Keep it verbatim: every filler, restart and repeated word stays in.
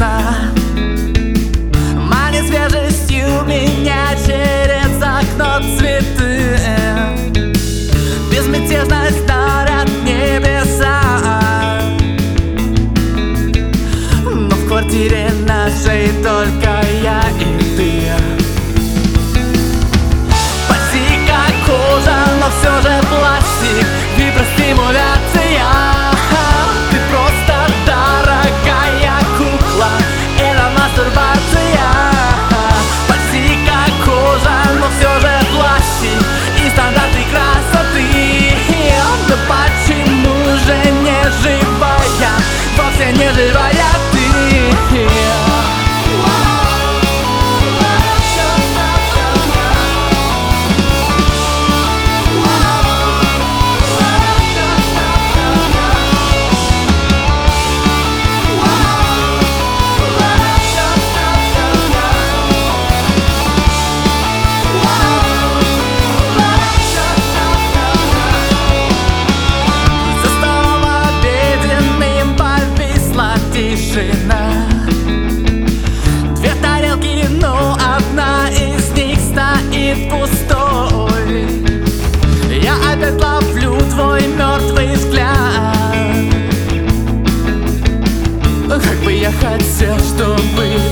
тишина манит свежестью меня через окно цветы. Безмятежность дарят небеса, но в квартире нашей только я и ты. Почти как кожа, но все же пластик, вибростимуляция. Ты просто дорогая кукла, это мастурбация. Почти как кожа, но все же пластик и стандарты красоты. Но почему же не живая, вовсе не живая ты? Две тарелки, но одна из них стоит пустой. Я опять ловлю твой мертвый взгляд. Как бы я хотел, чтобы